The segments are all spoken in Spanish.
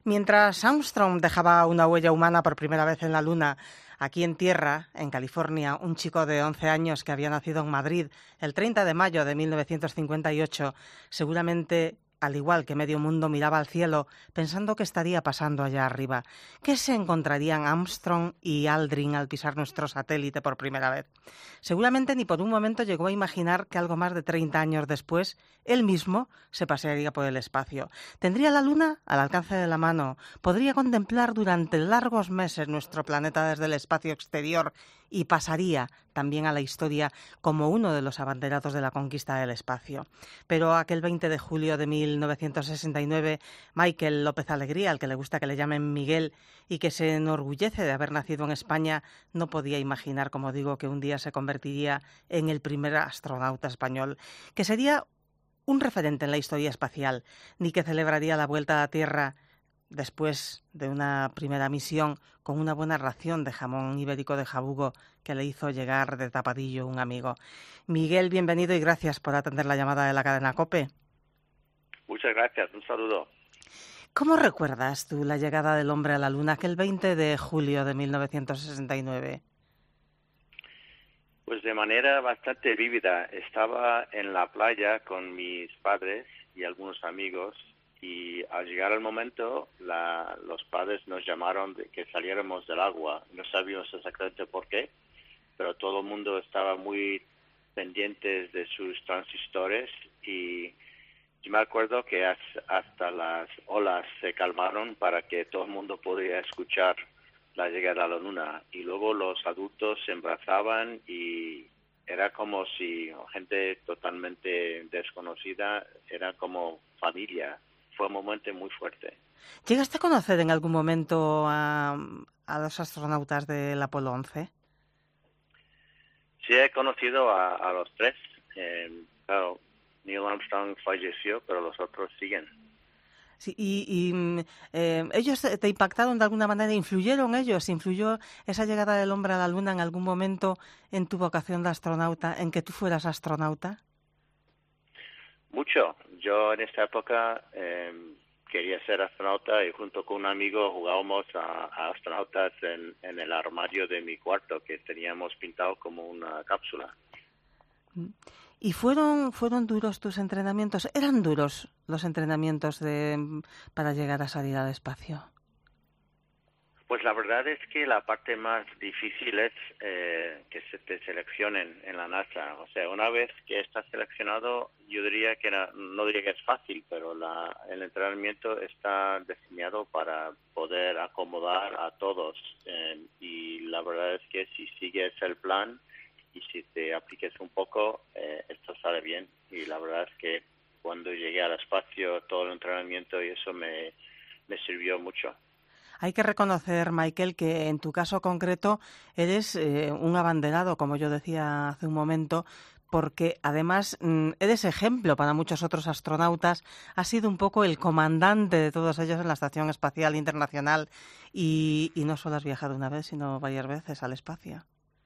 Mientras Armstrong dejaba una huella humana por primera vez en la Luna, aquí en Tierra, en California, un chico de 11 años que había nacido en Madrid el 30 de mayo de 1958, seguramente, al igual que medio mundo, miraba al cielo pensando qué estaría pasando allá arriba. ¿Qué se encontrarían Armstrong y Aldrin al pisar nuestro satélite por primera vez? Seguramente ni por un momento llegó a imaginar que algo más de 30 años después, él mismo se pasearía por el espacio. Tendría la Luna al alcance de la mano, podría contemplar durante largos meses nuestro planeta desde el espacio exterior y pasaría también a la historia como uno de los abanderados de la conquista del espacio. Pero aquel 20 de julio de 1969, Michael López Alegría, al que le gusta que le llamen Miguel y que se enorgullece de haber nacido en España, no podía imaginar, como digo, que un día se convertiría en el primer astronauta español, que sería un referente en la historia espacial, ni que celebraría la vuelta a la Tierra después de una primera misión con una buena ración de jamón ibérico de jabugo que le hizo llegar de tapadillo un amigo. Miguel, bienvenido y gracias por atender la llamada de la cadena COPE. Muchas gracias, un saludo. ¿Cómo recuerdas tú la llegada del hombre a la Luna aquel 20 de julio de 1969? Pues de manera bastante vívida. Estaba en la playa con mis padres y algunos amigos y al llegar el momento los padres nos llamaron de que saliéramos del agua. No sabíamos exactamente por qué, pero todo el mundo estaba muy pendientes de sus transistores y yo me acuerdo que hasta las olas se calmaron para que todo el mundo pudiera escuchar la llegada a la Luna. Y luego los adultos se embrazaban y era como si gente totalmente desconocida, era como familia. Fue un momento muy fuerte. ¿Llegaste a conocer en algún momento a los astronautas del Apolo 11? Sí, he conocido a los tres. Claro, Neil Armstrong falleció, pero los otros siguen. Sí, ellos te impactaron de alguna manera, influyeron ellos, influyó esa llegada del hombre a la Luna en algún momento en tu vocación de astronauta, en que tú fueras astronauta. Mucho. Yo en esta época quería ser astronauta y junto con un amigo jugábamos a astronautas en el armario de mi cuarto que teníamos pintado como una cápsula. ¿Y fueron duros tus entrenamientos? ¿Eran duros los entrenamientos para llegar a salir al espacio? Pues la verdad es que la parte más difícil es que se te seleccionen en la NASA. O sea, una vez que estás seleccionado, yo diría que no diría que es fácil, pero el entrenamiento está diseñado para poder acomodar a todos. Y la verdad es que si sigues el plan y si te apliques un poco, esto sale bien. Y la verdad es que cuando llegué al espacio, todo el entrenamiento y eso me sirvió mucho. Hay que reconocer, Michael, que en tu caso concreto eres un abanderado, como yo decía hace un momento, porque además eres ejemplo para muchos otros astronautas. Has sido un poco el comandante de todos ellos en la Estación Espacial Internacional y no solo has viajado una vez, sino varias veces al espacio.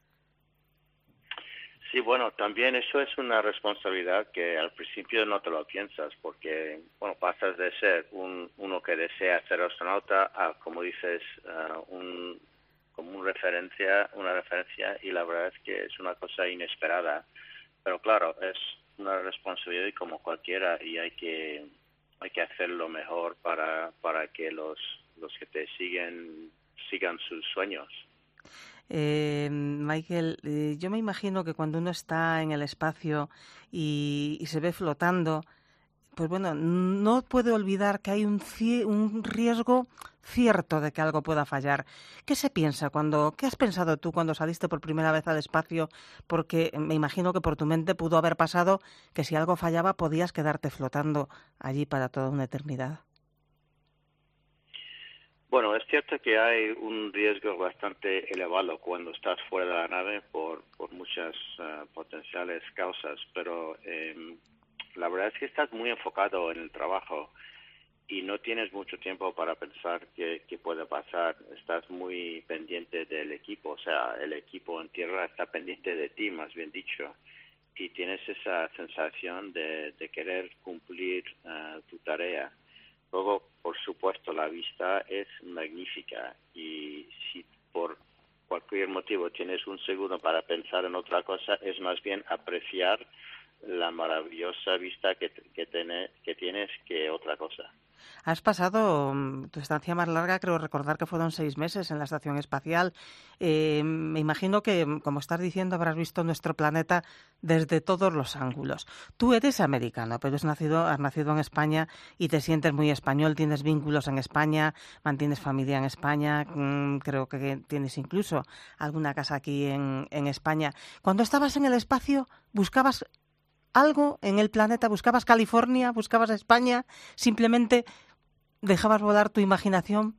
Sí, bueno, también eso es una responsabilidad que al principio no te lo piensas, porque, bueno, pasas de ser uno que desea ser astronauta a, como dices, como una referencia, y la verdad es que es una cosa inesperada. Pero claro, es una responsabilidad y como cualquiera, y hay que hacerlo mejor para que los que te sigan sus sueños. Michael, yo me imagino que cuando uno está en el espacio y se ve flotando, pues bueno, no puede olvidar que hay un riesgo cierto de que algo pueda fallar. ¿Qué se piensa qué has pensado tú cuando saliste por primera vez al espacio? Porque me imagino que por tu mente pudo haber pasado que si algo fallaba podías quedarte flotando allí para toda una eternidad. Bueno, es cierto que hay un riesgo bastante elevado cuando estás fuera de la nave por muchas potenciales causas, pero la verdad es que estás muy enfocado en el trabajo y no tienes mucho tiempo para pensar qué puede pasar. Estás muy pendiente del equipo, o sea, el equipo en tierra está pendiente de ti, más bien dicho, y tienes esa sensación de querer cumplir tu tarea. Luego, por supuesto, la vista es magnífica y si por cualquier motivo tienes un segundo para pensar en otra cosa, es más bien apreciar la maravillosa vista que tienes que otra cosa. Has pasado tu estancia más larga, creo recordar que fueron 6 meses en la Estación Espacial. Me imagino que, como estás diciendo, habrás visto nuestro planeta desde todos los ángulos. Tú eres americano, pero has nacido en España y te sientes muy español, tienes vínculos en España, mantienes familia en España, creo que tienes incluso alguna casa aquí en España. Cuando estabas en el espacio, ¿buscabas algo en el planeta? ¿Buscabas California? ¿Buscabas España? ¿Simplemente dejabas volar tu imaginación?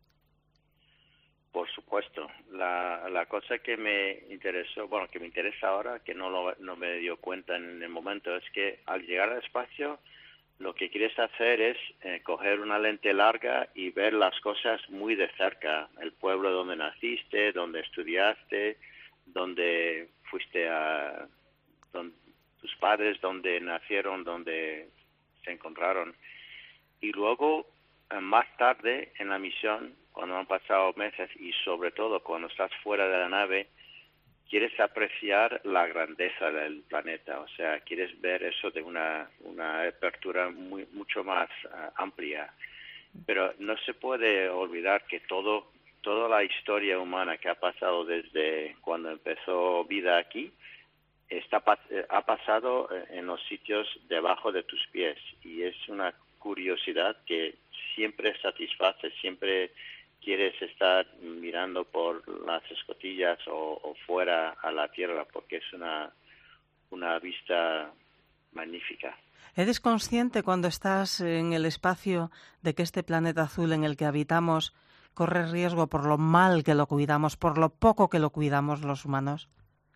Por supuesto. La cosa que me interesó, bueno, que me interesa ahora, que no me dio cuenta en el momento, es que al llegar al espacio, lo que quieres hacer es coger una lente larga y ver las cosas muy de cerca. El pueblo donde naciste, donde estudiaste, donde fuiste tus padres, donde nacieron, donde se encontraron. Y luego, más tarde en la misión, cuando han pasado meses y sobre todo cuando estás fuera de la nave, quieres apreciar la grandeza del planeta, o sea, quieres ver eso de una apertura mucho más amplia. Pero no se puede olvidar que toda la historia humana que ha pasado desde cuando empezó vida aquí, ha pasado en los sitios debajo de tus pies, y es una curiosidad que siempre satisface, siempre quieres estar mirando por las escotillas o fuera a la Tierra, porque es una vista magnífica. ¿Eres consciente cuando estás en el espacio de que este planeta azul en el que habitamos corre riesgo por lo mal que lo cuidamos, por lo poco que lo cuidamos los humanos?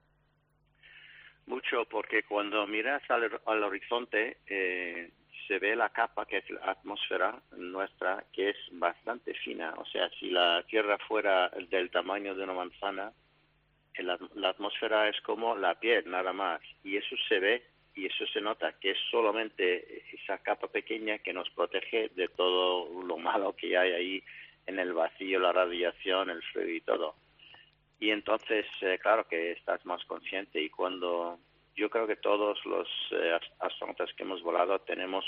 Mucho, porque cuando miras al horizonte se ve la capa que es la atmósfera nuestra, que es bastante fina. O sea, si la Tierra fuera del tamaño de una manzana, la atmósfera es como la piel, nada más. Y eso se ve y eso se nota, que es solamente esa capa pequeña que nos protege de todo lo malo que hay ahí en el vacío, la radiación, el frío y todo. Y entonces, claro que estás más consciente, y cuando yo creo que todos los astronautas que hemos volado tenemos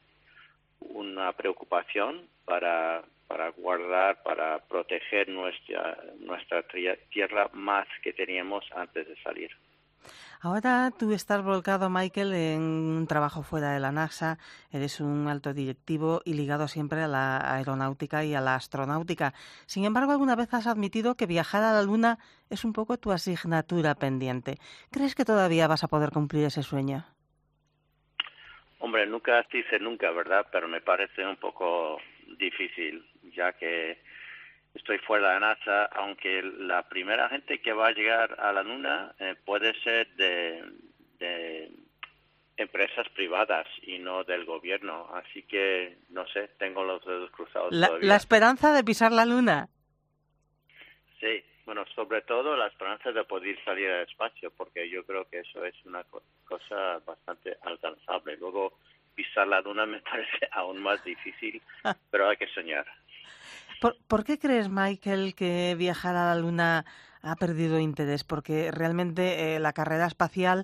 una preocupación para guardar, para proteger nuestra tierra más que teníamos antes de salir. Ahora tú estás volcado, Michael, en un trabajo fuera de la NASA, eres un alto directivo y ligado siempre a la aeronáutica y a la astronáutica. Sin embargo, alguna vez has admitido que viajar a la Luna es un poco tu asignatura pendiente. ¿Crees que todavía vas a poder cumplir ese sueño? Hombre, nunca dice nunca, ¿verdad? Pero me parece un poco difícil, ya que estoy fuera de la NASA, aunque la primera gente que va a llegar a la Luna puede ser de empresas privadas y no del gobierno. Así que, no sé, tengo los dedos cruzados La todavía. esperanza de pisar la Luna. Sí, bueno, sobre todo la esperanza de poder salir al espacio, porque yo creo que eso es una cosa bastante alcanzable. Luego, pisar la Luna me parece aún más difícil, pero hay que soñar. ¿Por qué crees, Michael, que viajar a la Luna ha perdido interés? Porque realmente la carrera espacial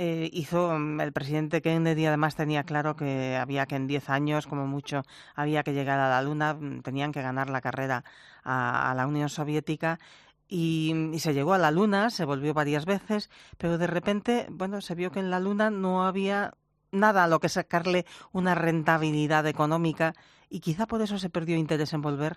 el presidente Kennedy además tenía claro que había que en 10 años, como mucho, había que llegar a la Luna, tenían que ganar la carrera a la Unión Soviética. Y se llegó a la Luna, se volvió varias veces, pero de repente, bueno, se vio que en la Luna no había nada a lo que sacarle una rentabilidad económica y quizá por eso se perdió interés en volver.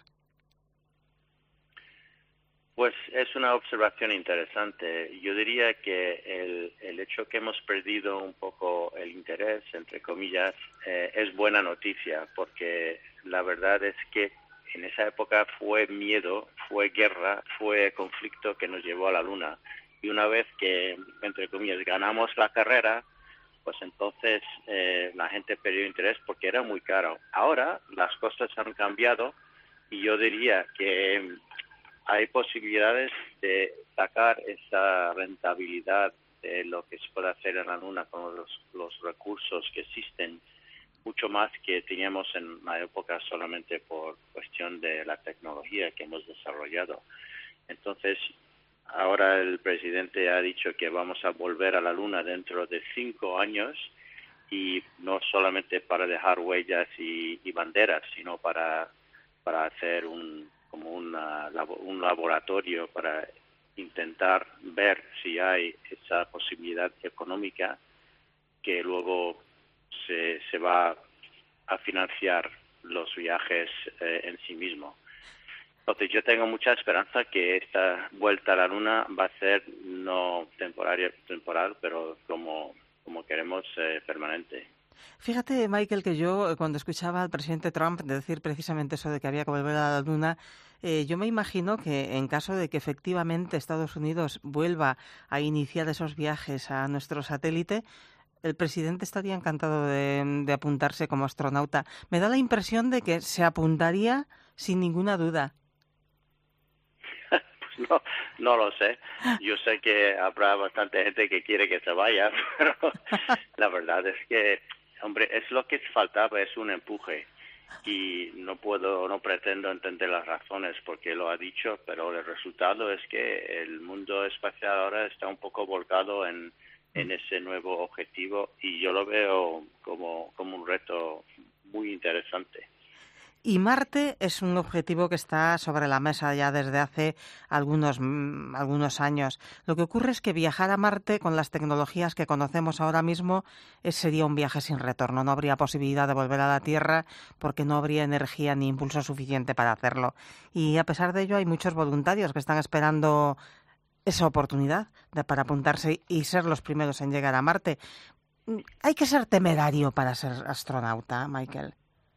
Pues es una observación interesante. Yo diría que el hecho que hemos perdido un poco el interés, entre comillas, es buena noticia, porque la verdad es que en esa época fue miedo, fue guerra, fue conflicto que nos llevó a la Luna. Y una vez que, entre comillas, ganamos la carrera, pues entonces la gente perdió interés porque era muy caro. Ahora las cosas han cambiado y yo diría que hay posibilidades de sacar esa rentabilidad de lo que se puede hacer en la Luna con los recursos que existen, mucho más que teníamos en la época solamente por cuestión de la tecnología que hemos desarrollado. Entonces, ahora el presidente ha dicho que vamos a volver a la Luna dentro de 5 años, y no solamente para dejar huellas y banderas, sino para hacer un laboratorio para intentar ver si hay esa posibilidad económica que luego se va a financiar los viajes en sí mismo. Entonces yo tengo mucha esperanza que esta vuelta a la Luna va a ser no temporal, pero como queremos, permanente. Fíjate, Michael, que yo cuando escuchaba al presidente Trump decir precisamente eso de que había que volver a la Luna, yo me imagino que en caso de que efectivamente Estados Unidos vuelva a iniciar esos viajes a nuestro satélite, el presidente estaría encantado de apuntarse como astronauta. Me da la impresión de que se apuntaría sin ninguna duda. No lo sé. Yo sé que habrá bastante gente que quiere que se vaya, pero la verdad es que, hombre, es lo que faltaba, es un empuje. Y no pretendo entender las razones porque lo ha dicho, pero el resultado es que el mundo espacial ahora está un poco volcado en ese nuevo objetivo, y yo lo veo como un reto muy interesante. Y Marte es un objetivo que está sobre la mesa ya desde hace algunos años. Lo que ocurre es que viajar a Marte con las tecnologías que conocemos ahora mismo sería un viaje sin retorno. No habría posibilidad de volver a la Tierra porque no habría energía ni impulso suficiente para hacerlo. Y a pesar de ello hay muchos voluntarios que están esperando esa oportunidad para apuntarse y ser los primeros en llegar a Marte. Hay que ser temerario para ser astronauta, Michael.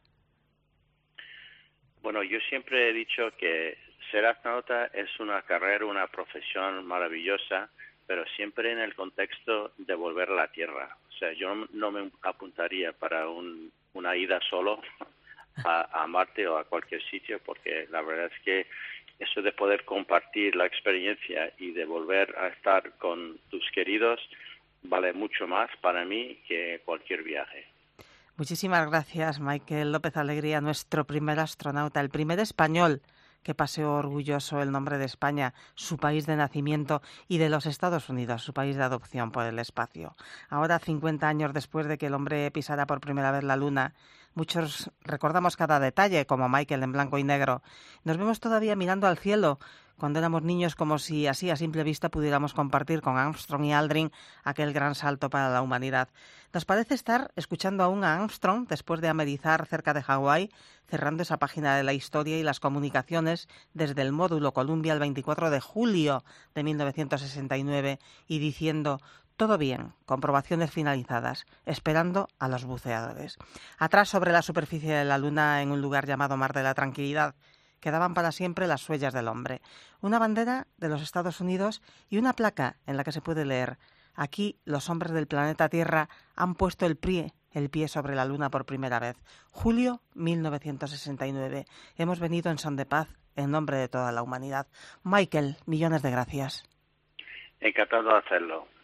Bueno, yo siempre he dicho que ser astronauta es una carrera, una profesión maravillosa, pero siempre en el contexto de volver a la Tierra. O sea, yo no me apuntaría para una ida solo a Marte o a cualquier sitio, porque la verdad es que eso de poder compartir la experiencia y de volver a estar con tus queridos vale mucho más para mí que cualquier viaje. Muchísimas gracias, Michael López Alegría, nuestro primer astronauta, el primer español que paseó orgulloso el nombre de España, su país de nacimiento, y de los Estados Unidos, su país de adopción por el espacio. Ahora, 50 años después de que el hombre pisara por primera vez la Luna, muchos recordamos cada detalle, como Michael en blanco y negro. Nos vemos todavía mirando al cielo, cuando éramos niños, como si así a simple vista pudiéramos compartir con Armstrong y Aldrin aquel gran salto para la humanidad. Nos parece estar escuchando aún a Armstrong después de amerizar cerca de Hawái, cerrando esa página de la historia y las comunicaciones desde el módulo Columbia el 24 de julio de 1969 y diciendo: todo bien, comprobaciones finalizadas, esperando a los buceadores. Atrás, sobre la superficie de la Luna, en un lugar llamado Mar de la Tranquilidad, quedaban para siempre las huellas del hombre. Una bandera de los Estados Unidos y una placa en la que se puede leer: aquí los hombres del planeta Tierra han puesto el pie sobre la Luna por primera vez. Julio 1969. Hemos venido en son de paz en nombre de toda la humanidad. Michael, millones de gracias. Encantado de hacerlo.